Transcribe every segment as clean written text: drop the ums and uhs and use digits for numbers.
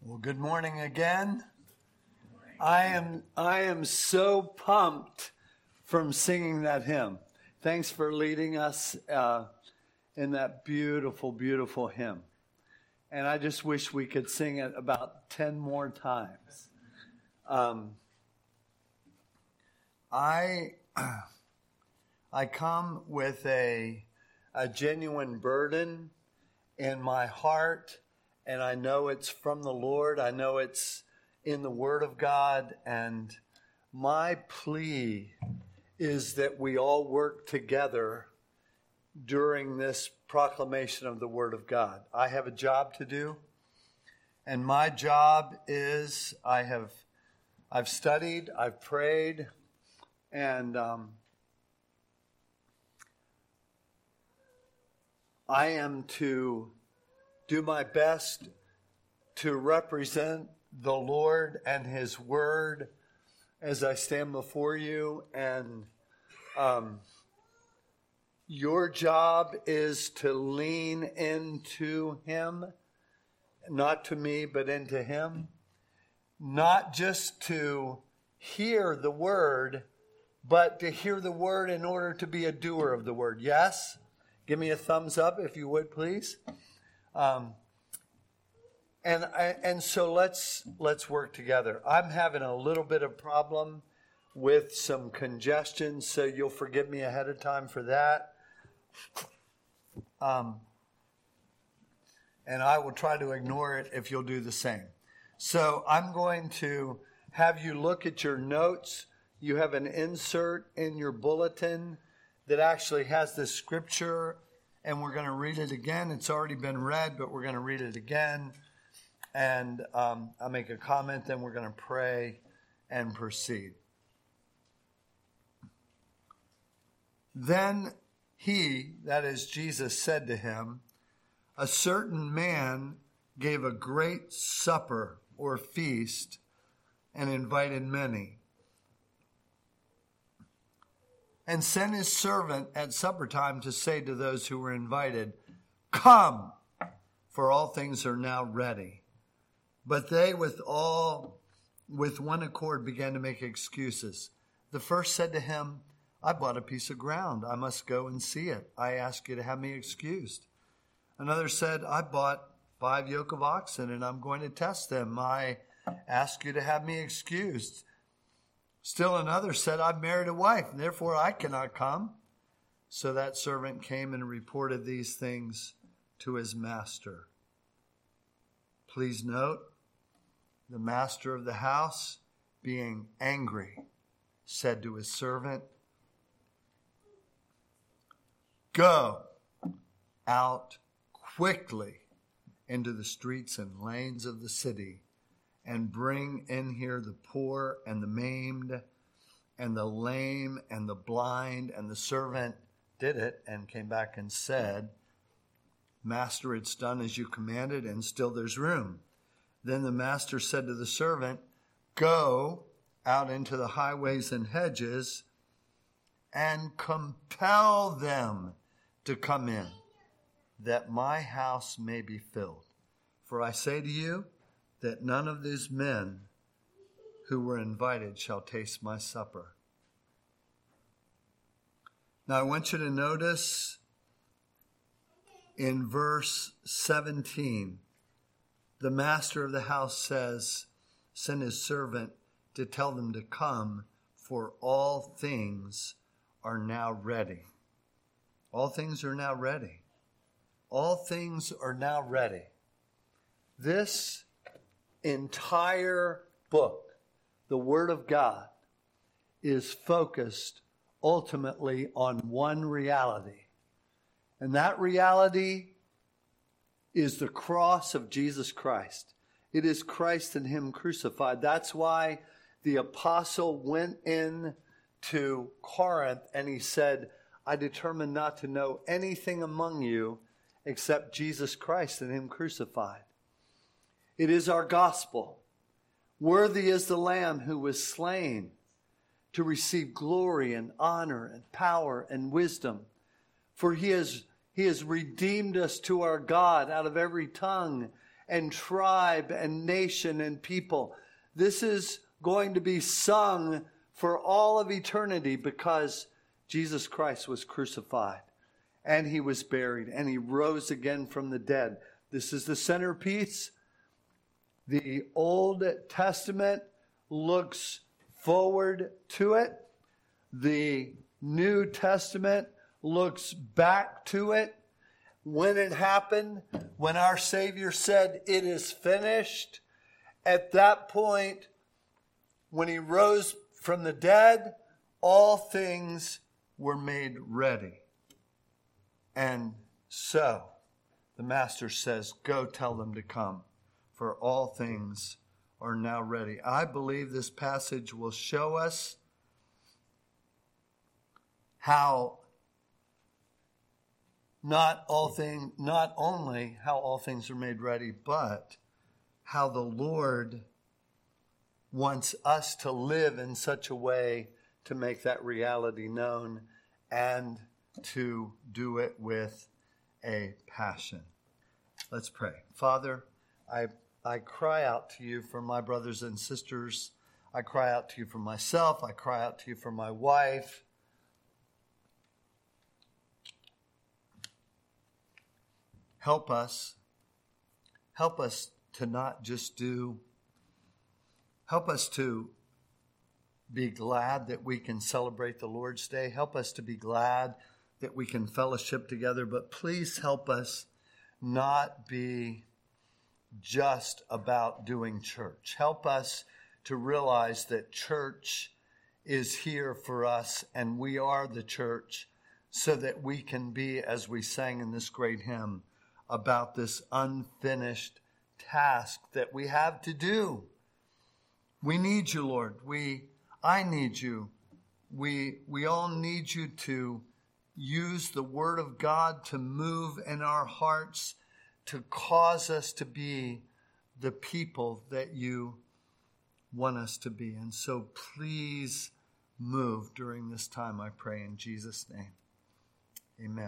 Well, good morning again. I am so pumped from singing that hymn. Thanks for leading us in that beautiful, beautiful hymn. And I just wish we could sing it about 10 more times. I come with a genuine burden in my heart. And I know it's from the Lord. I know it's in the Word of God. And my plea is that we all work together during this proclamation of the Word of God. I have a job to do. And my job is I've studied, I've prayed, and I am to do my best to represent the Lord and His Word as I stand before you. And your job is to lean into Him, not to me, but into Him. Not just to hear the Word, but to hear the Word in order to be a doer of the Word. Yes? Give me a thumbs up if you would, please. And so let's work together. I'm having a little bit of problem with some congestion, so you'll forgive me ahead of time for that. And I will try to ignore it if you'll do the same. So I'm going to have you look at your notes. You have an insert in your bulletin that actually has the scripture, and we're going to read it again. It's already been read, but we're going to read it again. And I'll make a comment, then we're going to pray and proceed. Then he, that is Jesus, said to him, a certain man gave a great supper or feast and invited many, and sent his servant at supper time to say to those who were invited, come, for all things are now ready. But they with one accord began to make excuses. The first said to him, I bought a piece of ground. I must go and see it. I ask you to have me excused. Another said, I bought 5 yoke of oxen and I'm going to test them. I ask you to have me excused. Still another said, I've married a wife, and therefore I cannot come. So that servant came and reported these things to his master. Please note, the master of the house, being angry, said to his servant, go out quickly into the streets and lanes of the city, and bring in here the poor and the maimed and the lame and the blind. And the servant did it and came back and said, Master, it's done as you commanded, and still there's room. Then the master said to the servant, go out into the highways and hedges and compel them to come in, that my house may be filled. For I say to you, that none of these men who were invited shall taste my supper. Now I want you to notice in verse 17, the master of the house says, send his servant to tell them to come, for all things are now ready. All things are now ready. All things are now ready. This entire book, the Word of God, is focused ultimately on one reality. And that reality is the cross of Jesus Christ. It is Christ and Him crucified. That's why the apostle went in to Corinth and he said, I determined not to know anything among you except Jesus Christ and Him crucified. It is our gospel. Worthy is the Lamb who was slain to receive glory and honor and power and wisdom. For He has redeemed us to our God out of every tongue and tribe and nation and people. This is going to be sung for all of eternity because Jesus Christ was crucified and he was buried and he rose again from the dead. This is the centerpiece. The Old Testament looks forward to it. The New Testament looks back to it. When it happened, when our Savior said, "It is finished," at that point, when he rose from the dead, all things were made ready. And so, the Master says, "Go tell them to come, for all things are now ready." I believe this passage will show us how not only how all things are made ready, but how the Lord wants us to live in such a way to make that reality known and to do it with a passion. Let's pray. Father, I cry out to you for my brothers and sisters. I cry out to you for myself. I cry out to you for my wife. Help us to not just help us to be glad that we can celebrate the Lord's Day. Help us to be glad that we can fellowship together. But please help us not be just about doing church. Help us to realize that church is here for us and we are the church, so that we can be, as we sang in this great hymn, about this unfinished task that we have to do. We need you, Lord. I need you. We all need you to use the Word of God to move in our hearts, to cause us to be the people that you want us to be. And so please move during this time, I pray in Jesus' name. Amen.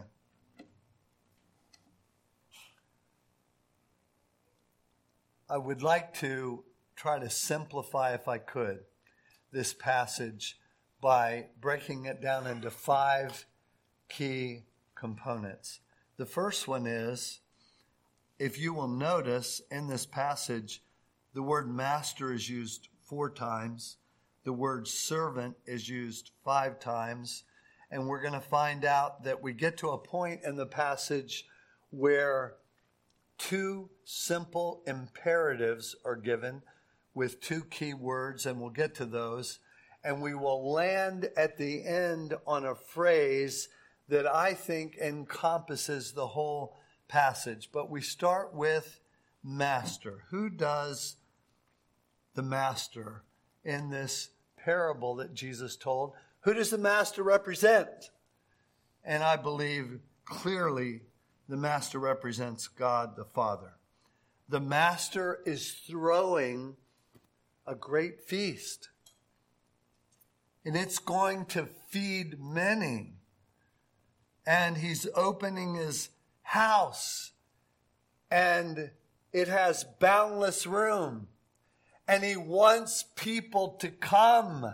I would like to try to simplify, if I could, this passage by breaking it down into 5 key components. The first one is, if you will notice in this passage, the word master is used 4 times. The word servant is used 5 times. And we're going to find out that we get to a point in the passage where 2 simple imperatives are given with 2 key words, and we'll get to those. And we will land at the end on a phrase that I think encompasses the whole passage. But we start with master. Who does the master in this parable that Jesus told? Who does the master represent? And I believe clearly the master represents God the Father. The master is throwing a great feast, and it's going to feed many. And he's opening his house, and it has boundless room, and he wants people to come.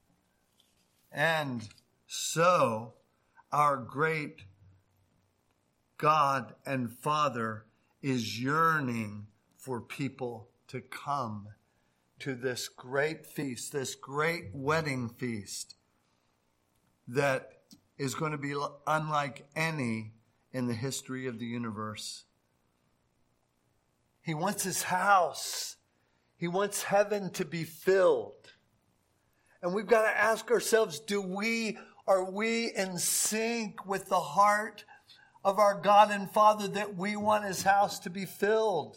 And so our great God and Father is yearning for people to come to this great feast, this great wedding feast that is going to be unlike any in the history of the universe. He wants his house. He wants heaven to be filled. And we've got to ask ourselves, are we in sync with the heart of our God and Father, that we want his house to be filled?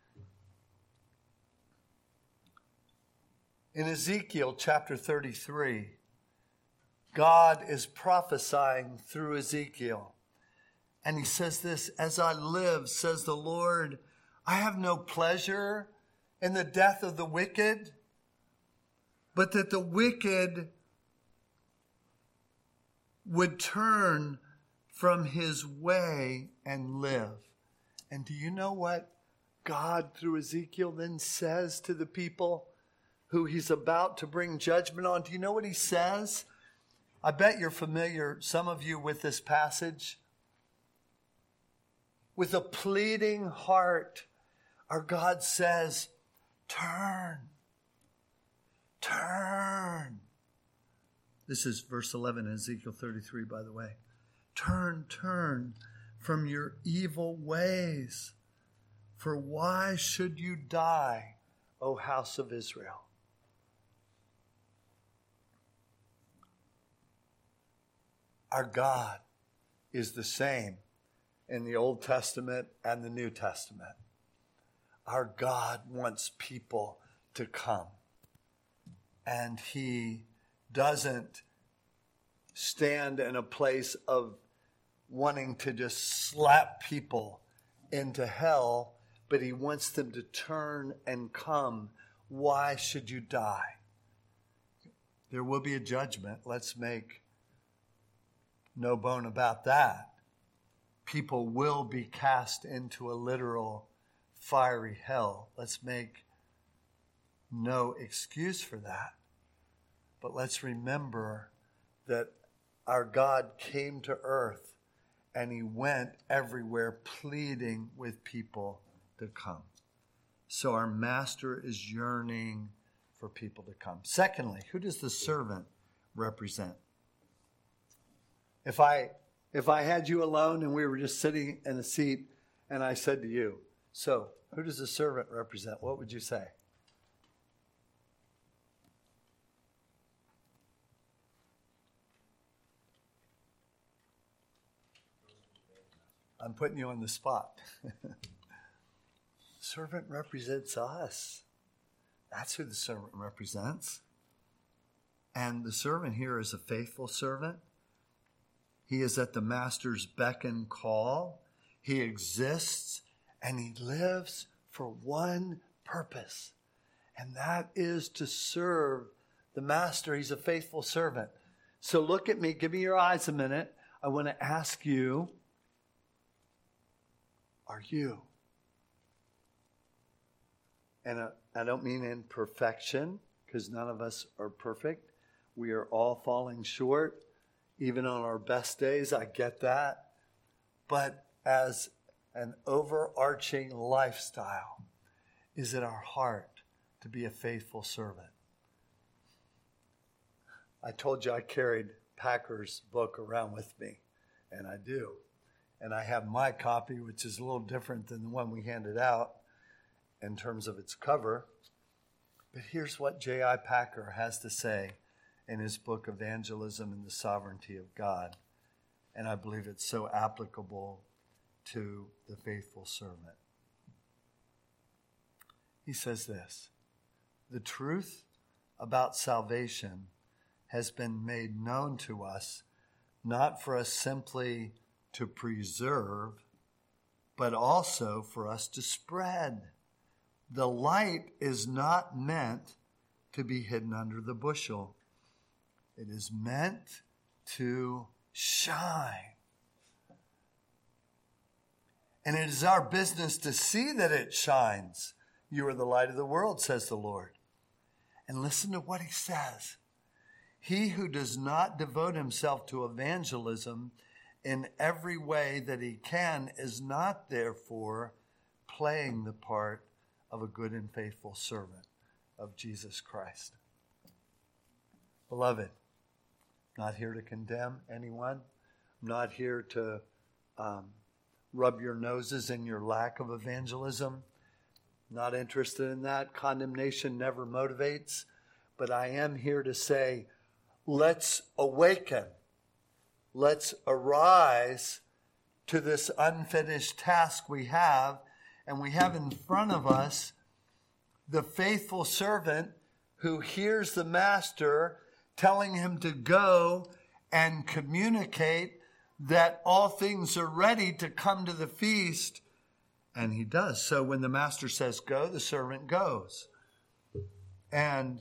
In Ezekiel chapter 33, God is prophesying through Ezekiel. And he says this, "As I live, says the Lord, I have no pleasure in the death of the wicked, but that the wicked would turn from his way and live." And do you know what God, through Ezekiel, then says to the people who he's about to bring judgment on. Do you know what he says? I bet you're familiar, some of you, with this passage. With a pleading heart, our God says, turn. Turn. This is verse 11 in Ezekiel 33, by the way. Turn from your evil ways. For why should you die, O house of Israel? Our God is the same in the Old Testament and the New Testament. Our God wants people to come. And he doesn't stand in a place of wanting to just slap people into hell, but he wants them to turn and come. Why should you die? There will be a judgment. Let's make no bone about that. People will be cast into a literal fiery hell. Let's make no excuse for that. But let's remember that our God came to earth and he went everywhere pleading with people to come. So our master is yearning for people to come. Secondly, who does the servant represent? If I had you alone and we were just sitting in a seat and I said to you, so who does the servant represent? What would you say? I'm putting you on the spot. Servant represents us. That's who the servant represents. And the servant here is a faithful servant. He is at the master's beck and call. He exists and he lives for one purpose. And that is to serve the master. He's a faithful servant. So look at me. Give me your eyes a minute. I want to ask you, are you? And I don't mean in perfection, because none of us are perfect. We are all falling short, even on our best days. I get that. But as an overarching lifestyle, is it our heart to be a faithful servant? I told you I carried Packer's book around with me, and I do. And I have my copy, which is a little different than the one we handed out in terms of its cover. But here's what J.I. Packer has to say in his book, Evangelism and the Sovereignty of God. And I believe it's so applicable to the faithful servant. He says this: the truth about salvation has been made known to us, not for us simply to preserve, but also for us to spread. The light is not meant to be hidden under the bushel. It is meant to shine. And it is our business to see that it shines. You are the light of the world, says the Lord. And listen to what he says. He who does not devote himself to evangelism in every way that he can is not, therefore, playing the part of a good and faithful servant of Jesus Christ. Beloved, I'm not here to condemn anyone. I'm not here to rub your noses in your lack of evangelism. Not interested in that. Condemnation never motivates. But I am here to say, let's awaken. Let's arise to this unfinished task we have. And we have in front of us the faithful servant who hears the master telling him to go and communicate that all things are ready to come to the feast. And he does. So when the master says go, the servant goes. And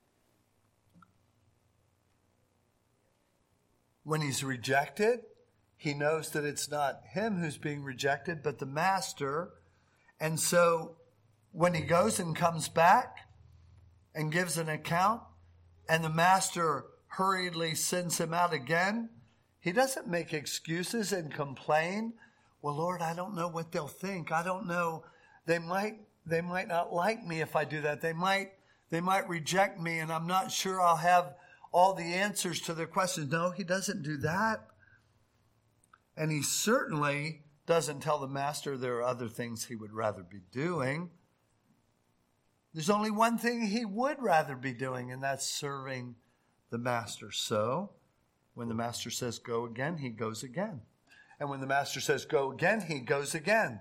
when he's rejected, He knows that it's not him who's being rejected, but the master. And so when he goes and comes back and gives an account, and the master hurriedly sends him out again, he doesn't make excuses and complain. Well, Lord, I don't know what they'll think. I don't know. They might not like me if I do that. They might reject me, and I'm not sure I'll have all the answers to their questions. No, he doesn't do that. And he certainly doesn't tell the master there are other things he would rather be doing. There's only one thing he would rather be doing, and that's serving the master. So when the master says go again, he goes again. And when the master says go again, he goes again.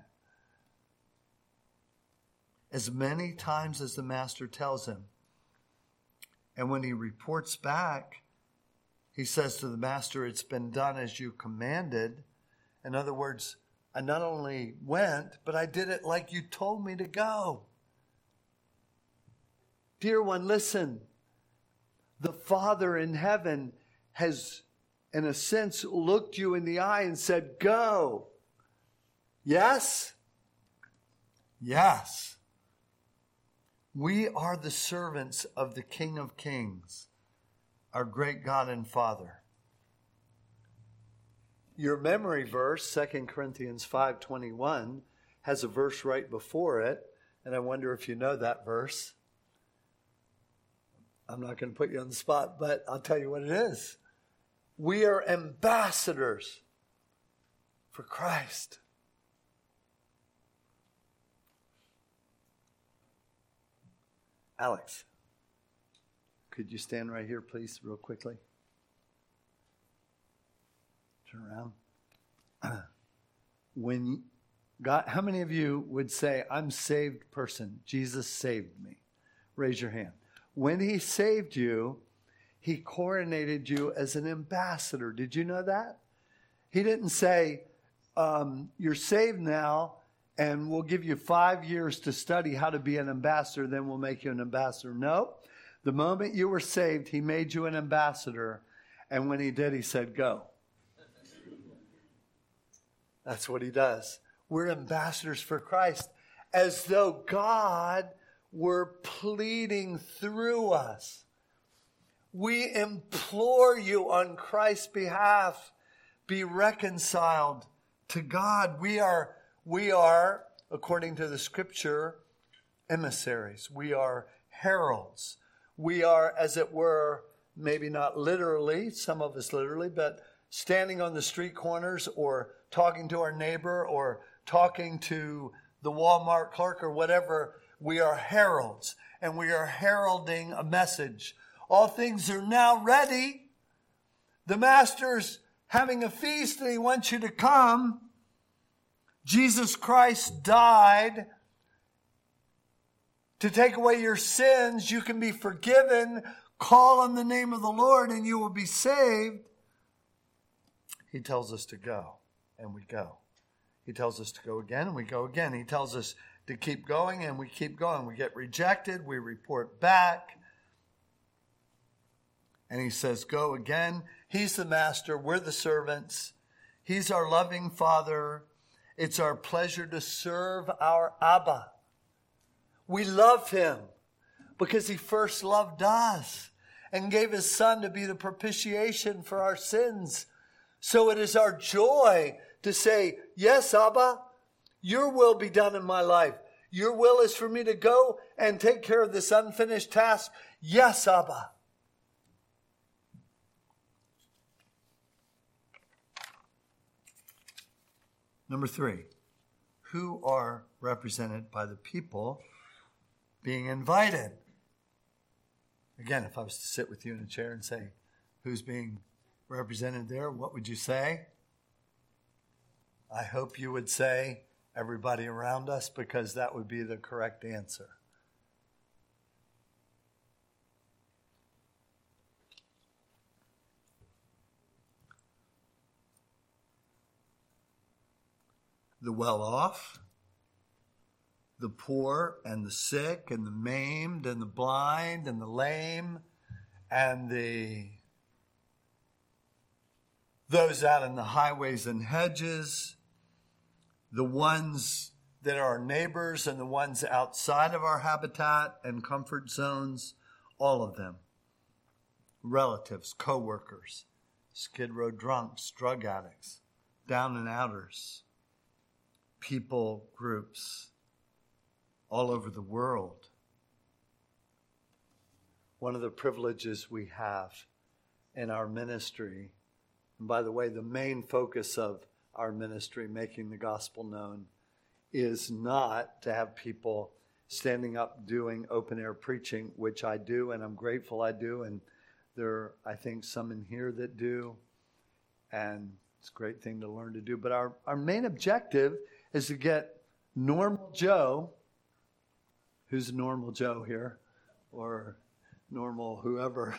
As many times as the master tells him. And when he reports back, he says to the master, it's been done as you commanded. In other words, I not only went, but I did it like you told me to go. Dear one, listen. The Father in heaven has, in a sense, looked you in the eye and said, go. Yes? Yes. We are the servants of the King of Kings, our great God and Father. Your memory verse, 2 Corinthians 5:21, has a verse right before it, and I wonder if you know that verse. I'm not going to put you on the spot, but I'll tell you what it is. We are ambassadors for Christ. Alex, could you stand right here, please, real quickly? Turn around. When God, how many of you would say, I'm a saved person? Jesus saved me. Raise your hand. When he saved you, he coronated you as an ambassador. Did you know that? He didn't say, you're saved now, and we'll give you 5 years to study how to be an ambassador, then we'll make you an ambassador. No. The moment you were saved, he made you an ambassador. And when he did, he said, go. That's what he does. We're ambassadors for Christ, as though God were pleading through us. We implore you on Christ's behalf, be reconciled to God. We are, according to the scripture, emissaries. We are heralds. We are, as it were, maybe not literally, some of us literally, but standing on the street corners or talking to our neighbor or talking to the Walmart clerk or whatever. We are heralds, and we are heralding a message. All things are now ready. The master's having a feast, and he wants you to come. Jesus Christ died to take away your sins. You can be forgiven. Call on the name of the Lord, and you will be saved. He tells us to go, and we go. He tells us to go again, and we go again. He tells us to keep going, and we keep going. We get rejected. We report back. And he says, go again. He's the master. We're the servants. He's our loving Father. It's our pleasure to serve our Abba. We love him because he first loved us and gave his Son to be the propitiation for our sins. So it is our joy to say, yes, Abba, your will be done in my life. Your will is for me to go and take care of this unfinished task. Yes, Abba. Number 3, who are represented by the people being invited? Again, if I was to sit with you in a chair and say, who's being represented there, what would you say? I hope you would say everybody around us, because that would be the correct answer. The well-off, the poor and the sick and the maimed and the blind and the lame and the those out in the highways and hedges, the ones that are our neighbors and the ones outside of our habitat and comfort zones, all of them. Relatives, co-workers, Skid Row drunks, drug addicts, down and outers, people groups all over the world. One of the privileges we have in our ministry, and by the way, the main focus of our ministry, making the gospel known, is not to have people standing up doing open air preaching, which I do, and I'm grateful I do, and there are, I think, some in here that do, and it's a great thing to learn to do. But our main objective is to get normal Joe, who's normal Joe here, or normal whoever,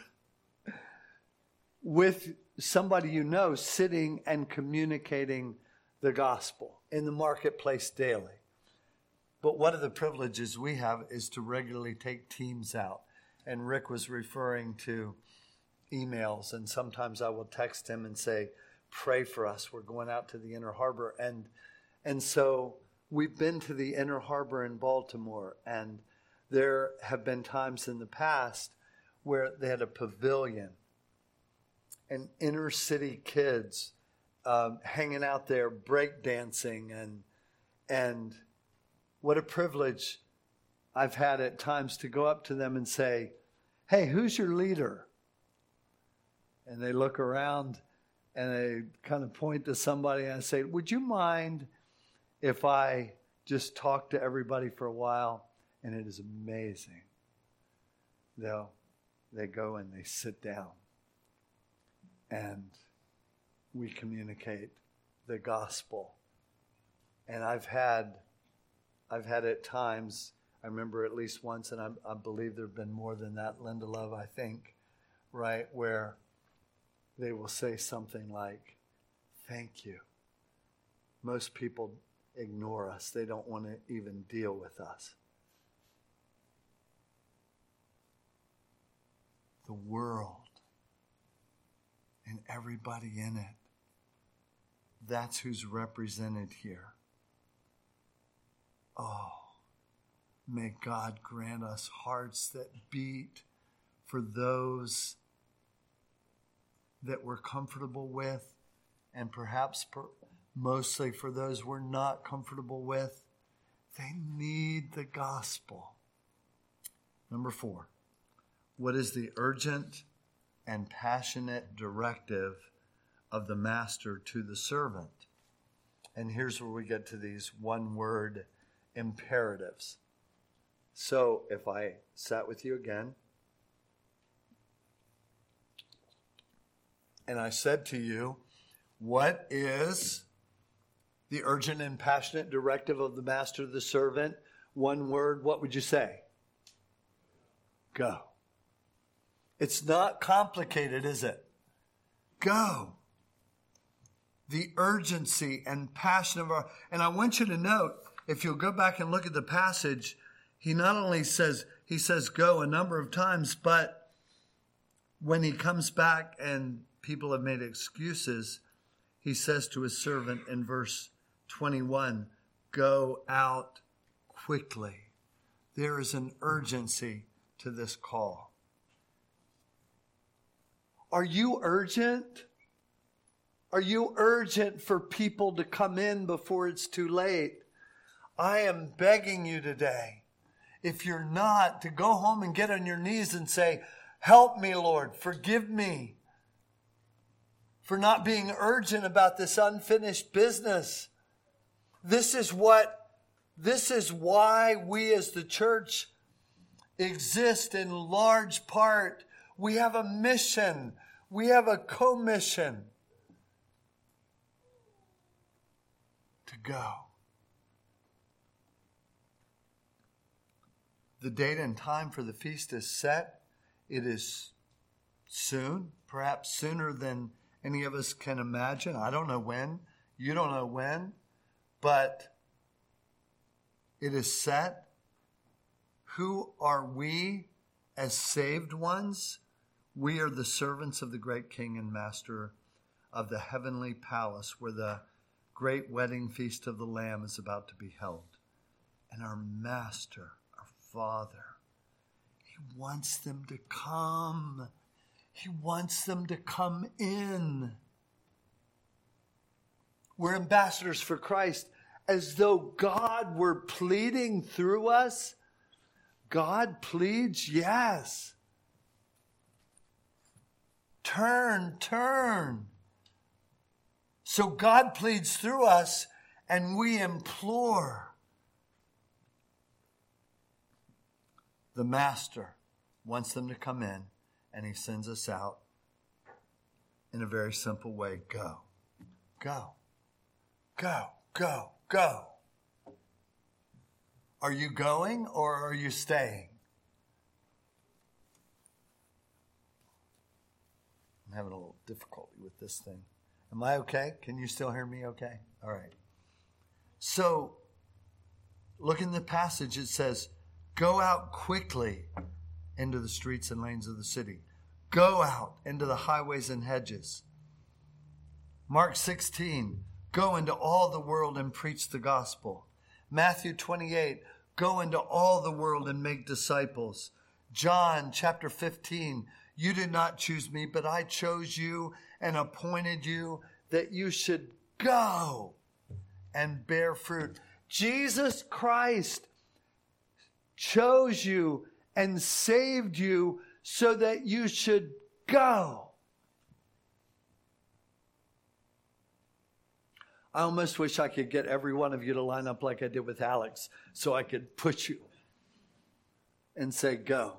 with somebody you know sitting and communicating the gospel in the marketplace daily. But one of the privileges we have is to regularly take teams out. And Rick was referring to emails, and sometimes I will text him and say, pray for us. We're going out to the Inner Harbor. And so we've been to the Inner Harbor in Baltimore, and there have been times in the past where they had a pavilion and inner city kids hanging out there, breakdancing, and what a privilege I've had at times to go up to them and say, hey, who's your leader? And they look around and they kind of point to somebody and I say, would you mind if I just talk to everybody for a while? And it is amazing. They go and they sit down and we communicate the gospel. And I've had at times, I remember at least once, and I believe there have been more than that, Linda Love, I think, right, where they will say something like, thank you. Most people ignore us. They don't want to even deal with us. The world and everybody in it, that's who's represented here. Oh, may God grant us hearts that beat for those that we're comfortable with, and perhaps mostly for those we're not comfortable with. They need the gospel. Number 4, what is the urgent and passionate directive of the master to the servant? And here's where we get to these one-word imperatives. So if I sat with you again and I said to you, what is the urgent and passionate directive of the master to the servant? One word, what would you say? Go. It's not complicated, is it? Go. The urgency and passion of our... And I want you to note, if you'll go back and look at the passage, he not only says go a number of times, but when he comes back and people have made excuses, he says to his servant in verse 21, go out quickly. There is an urgency to this call. Are you urgent? Are you urgent for people to come in before it's too late? I am begging you today, if you're not, to go home and get on your knees and say, help me, Lord, forgive me for not being urgent about this unfinished business. This is why we as the church exist in large part. We have a mission. We have a commission to go. The date and time for the feast is set. It is soon, perhaps sooner than any of us can imagine. I don't know when. You don't know when. But it is set. Who are we as saved ones? We are the servants of the great King and Master of the heavenly palace where the great wedding feast of the Lamb is about to be held. And our Master, our Father, He wants them to come. He wants them to come in. We're ambassadors for Christ, as though God were pleading through us. God pleads, yes. Turn. So God pleads through us, and we implore. The Master wants them to come in, and He sends us out in a very simple way. Go. Go. Go. Go. Go. Are you going or are you staying? I'm having a little difficulty with this thing. Am I okay? Can you still hear me okay? All right. So, look in the passage. It says, go out quickly into the streets and lanes of the city. Go out into the highways and hedges. Mark 16, go into all the world and preach the gospel. Matthew 28, go into all the world and make disciples. John chapter 15, you did not choose me, but I chose you and appointed you that you should go and bear fruit. Jesus Christ chose you and saved you so that you should go. I almost wish I could get every one of you to line up like I did with Alex so I could push you and say, go.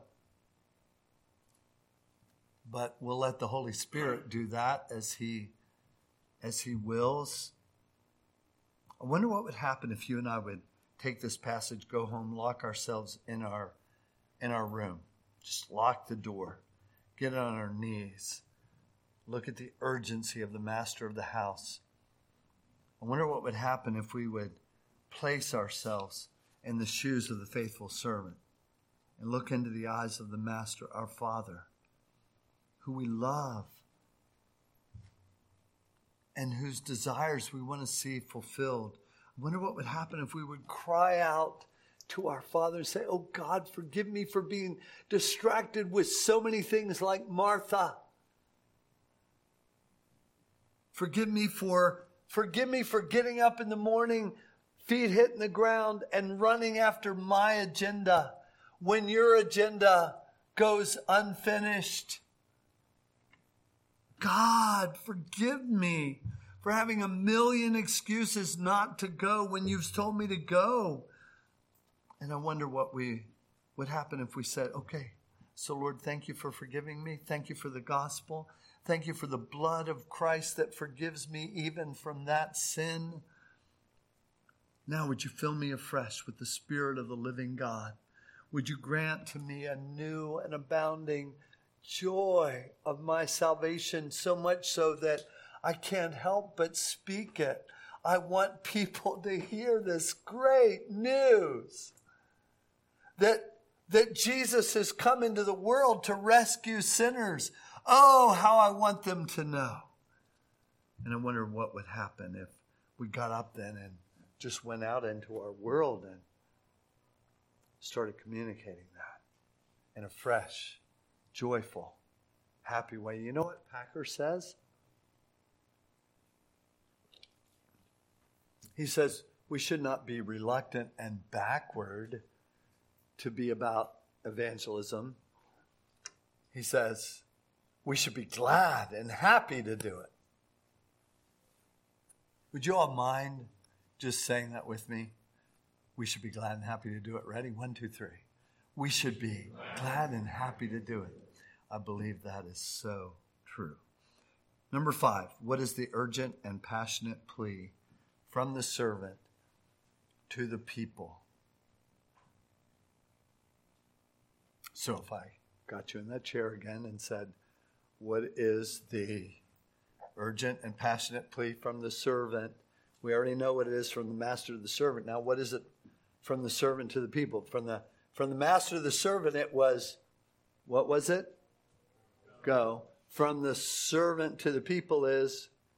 But we'll let the Holy Spirit do that as He wills. I wonder what would happen if you and I would take this passage, go home, lock ourselves in our room. Just lock the door. Get on our knees. Look at the urgency of the master of the house. I wonder what would happen if we would place ourselves in the shoes of the faithful servant and look into the eyes of the Master, our Father, who we love and whose desires we want to see fulfilled. I wonder what would happen if we would cry out to our Father and say, oh God, forgive me for being distracted with so many things like Martha. Forgive me for getting up in the morning, feet hitting the ground, and running after my agenda when your agenda goes unfinished. God, forgive me for having a million excuses not to go when you've told me to go. And I wonder what would happen if we said, okay, so Lord, thank you for forgiving me. Thank you for the gospel. Thank you for the blood of Christ that forgives me even from that sin. Now would you fill me afresh with the Spirit of the living God? Would you grant to me a new and abounding joy of my salvation, so much so that I can't help but speak it. I want people to hear this great news that Jesus has come into the world to rescue sinners. Oh, how I want them to know. And I wonder what would happen if we got up then and just went out into our world and started communicating that in a fresh, joyful, happy way. You know what Packer says? He says we should not be reluctant and backward to be about evangelism. He says we should be glad and happy to do it. Would you all mind just saying that with me? We should be glad and happy to do it. Ready? 1, 2, 3. We should be glad and happy to do it. I believe that is so true. Number 5, what is the urgent and passionate plea from the servant to the people? So if I got you in that chair again and said, what is the urgent and passionate plea from the servant? We already know what it is from the master to the servant. Now, what is it from the servant to the people? From the master to the servant, it was, what was it? Go. From the servant to the people is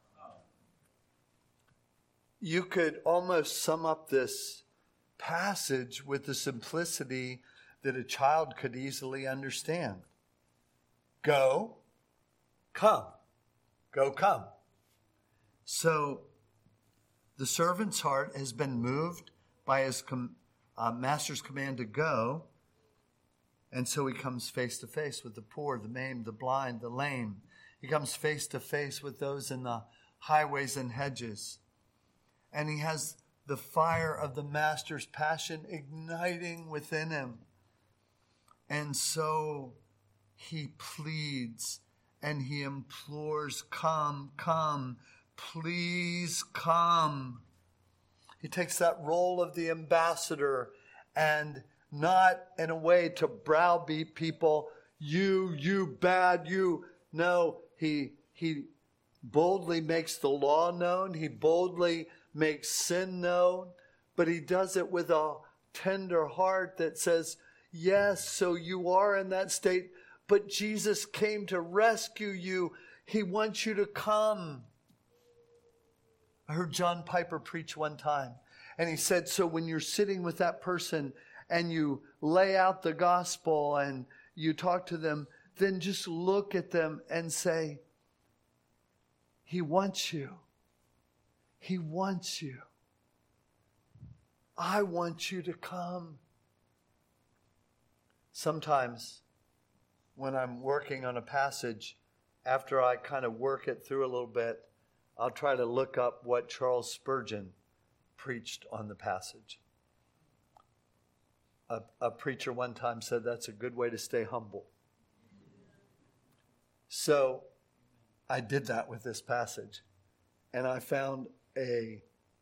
you could almost sum up this passage with the simplicity that a child could easily understand. Go, come. Go, come. So the servant's heart has been moved by his master's command to go. And so he comes face to face with the poor, the maimed, the blind, the lame. He comes face to face with those in the highways and hedges. And he has the fire of the master's passion igniting within him. And so he pleads and he implores, come, come, please come. He takes that role of the ambassador, and not in a way to browbeat people, you bad, you. No, he boldly makes the law known. He boldly makes sin known, but he does it with a tender heart that says, yes, so you are in that state, but Jesus came to rescue you. He wants you to come. I heard John Piper preach one time, and he said, so when you're sitting with that person and you lay out the gospel and you talk to them, then just look at them and say, he wants you. He wants you. I want you to come. Sometimes when I'm working on a passage, after I kind of work it through a little bit, I'll try to look up what Charles Spurgeon preached on the passage. A preacher one time said that's a good way to stay humble. So I did that with this passage, and I found a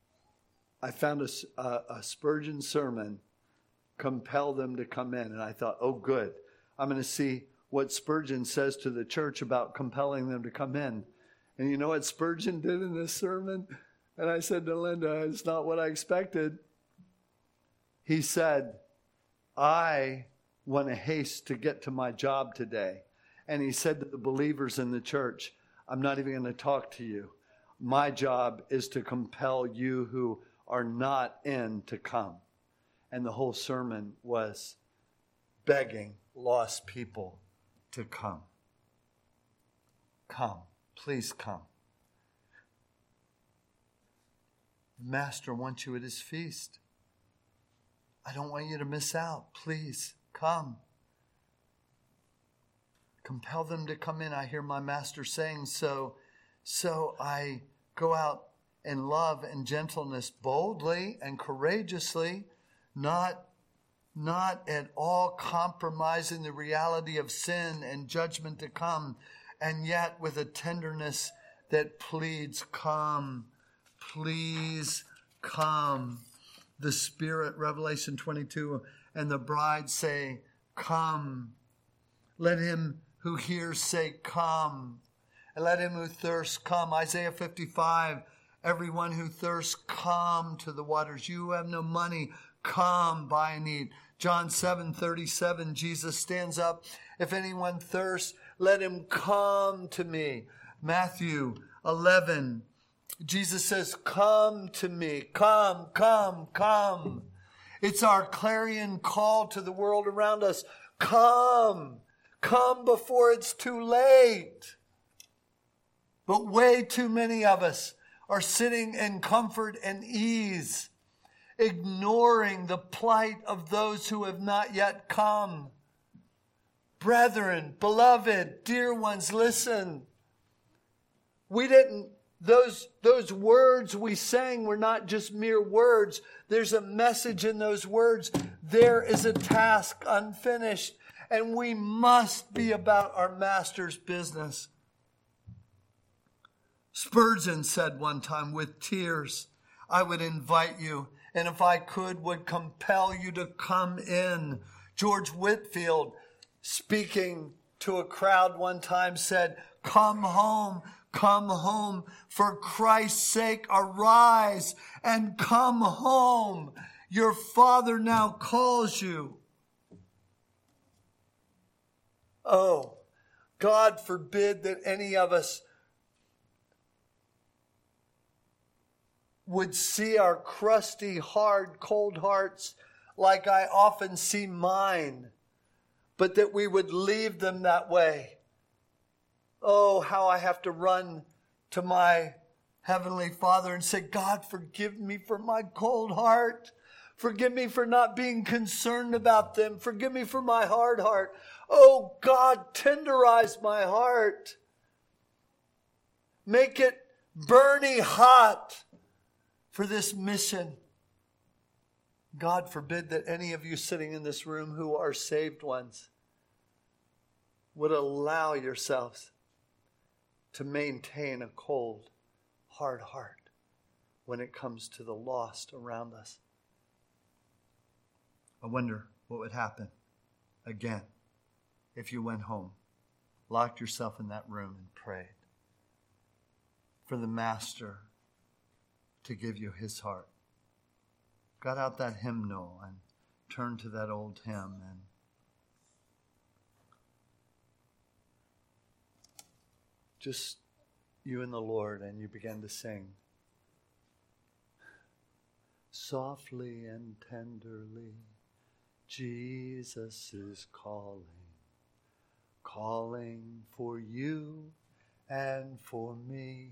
Spurgeon sermon, compel them to come in. And I thought, oh, good. I'm going to see what Spurgeon says to the church about compelling them to come in. And you know what Spurgeon did in this sermon? And I said to Linda, it's not what I expected. He said, I want to haste to get to my job today. And he said to the believers in the church, I'm not even going to talk to you. My job is to compel you who are not in to come. And the whole sermon was begging lost people to come. Come. Please come. The Master wants you at his feast. I don't want you to miss out. Please come. Compel them to come in. I hear my Master saying so. So I go out in love and gentleness, boldly and courageously, not at all compromising the reality of sin and judgment to come, and yet with a tenderness that pleads, come, please come. The Spirit, Revelation 22, and the bride say, come. Let him who hears say, come. And let him who thirsts come. Isaiah 55, everyone who thirsts, come to the waters. You who have no money, come, buy and eat. John 7:37, Jesus stands up. If anyone thirsts, let him come to me. Matthew 11, Jesus says, come to me. Come, come, come. It's our clarion call to the world around us. Come. Come before it's too late. But way too many of us are sitting in comfort and ease, ignoring the plight of those who have not yet come. Brethren, beloved, dear ones, listen. Those words we sang were not just mere words. There's a message in those words. There is a task unfinished, and we must be about our Master's business. Spurgeon said one time, with tears, I would invite you, and if I could, would compel you to come in. George Whitefield, speaking to a crowd one time, said, come home, for Christ's sake, arise and come home. Your Father now calls you. Oh, God forbid that any of us would see our crusty, hard, cold hearts like I often see mine, but that we would leave them that way. Oh, how I have to run to my Heavenly Father and say, God, forgive me for my cold heart. Forgive me for not being concerned about them. Forgive me for my hard heart. Oh, God, tenderize my heart. Make it burning hot for this mission. God forbid that any of you sitting in this room who are saved ones would allow yourselves to maintain a cold, hard heart when it comes to the lost around us. I wonder what would happen again if you went home, locked yourself in that room and prayed for the Master to give you his heart. Got out that hymnal and turned to that old hymn and just you and the Lord, and you began to sing. Softly and tenderly, Jesus is calling, calling for you and for me.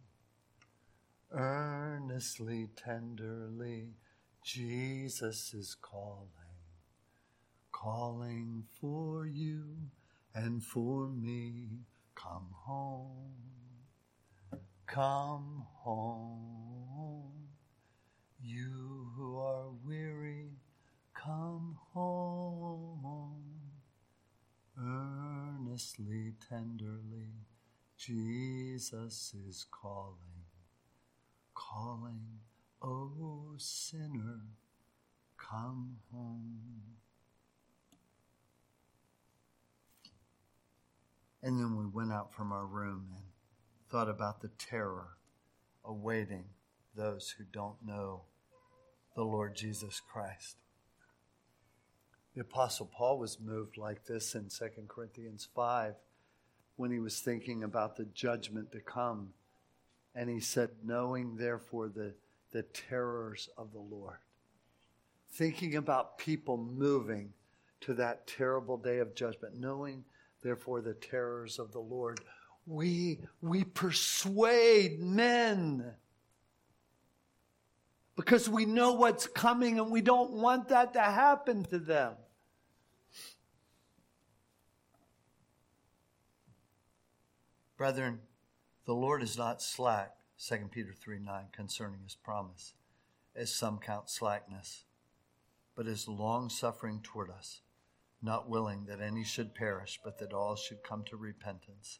Earnestly, tenderly, Jesus is calling, calling for you and for me. Come home, come home. You who are weary, come home. Earnestly, tenderly, Jesus is calling, calling, oh sinner, come home. And then we went out from our room and thought about the terror awaiting those who don't know the Lord Jesus Christ. The Apostle Paul was moved like this in 2 Corinthians 5 when he was thinking about the judgment to come. And he said, knowing therefore the terrors of the Lord. Thinking about people moving to that terrible day of judgment. Knowing therefore the terrors of the Lord. We persuade men. Because we know what's coming and we don't want that to happen to them. Brethren, the Lord is not slack, 2 Peter 3:9, concerning his promise, as some count slackness, but is long-suffering toward us, not willing that any should perish, but that all should come to repentance.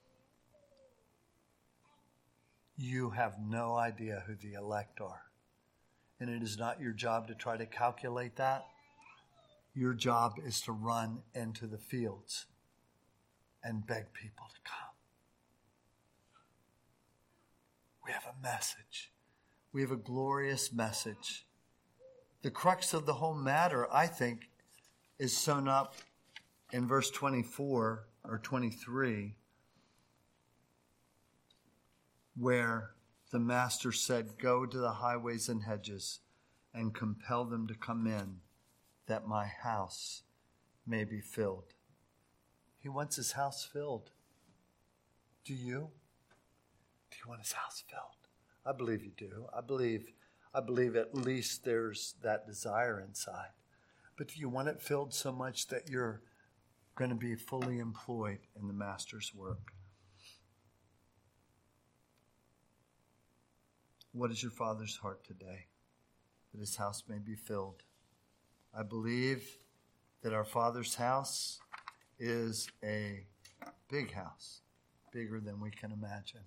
You have no idea who the elect are. And it is not your job to try to calculate that. Your job is to run into the fields and beg people to come. We have a message. We have a glorious message. The crux of the whole matter, I think, is sewn up in verse 24 or 23, where the Master said, go to the highways and hedges and compel them to come in, that my house may be filled. He wants his house filled. Do you? Do you want his house filled? I believe you do. I believe at least there's that desire inside. But do you want it filled so much that you're going to be fully employed in the Master's work? What is your Father's heart today? That his house may be filled. I believe that our Father's house is a big house, bigger than we can imagine.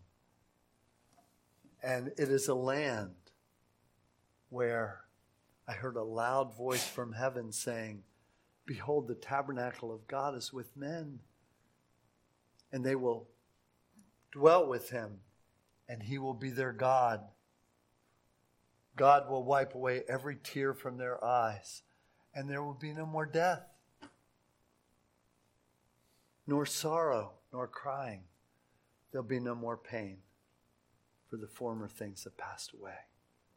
And it is a land where I heard a loud voice from heaven saying, behold, the tabernacle of God is with men, and they will dwell with him, and he will be their God. God will wipe away every tear from their eyes, and there will be no more death, nor sorrow, nor crying. There'll be no more pain, for the former things have passed away.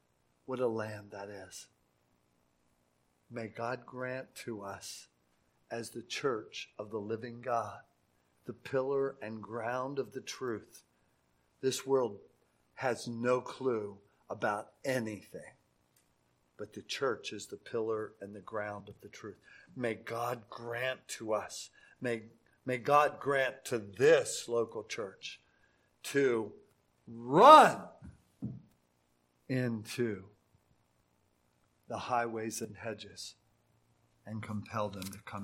What a land that is. May God grant to us, as the church of the living God, the pillar and ground of the truth. This world has no clue about anything, but the church is the pillar and the ground of the truth. May God grant to us, may God grant to this local church to run into the highways and hedges and compel them to come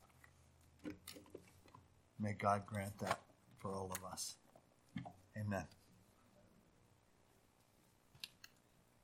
in. May God grant that for all of us. Amen.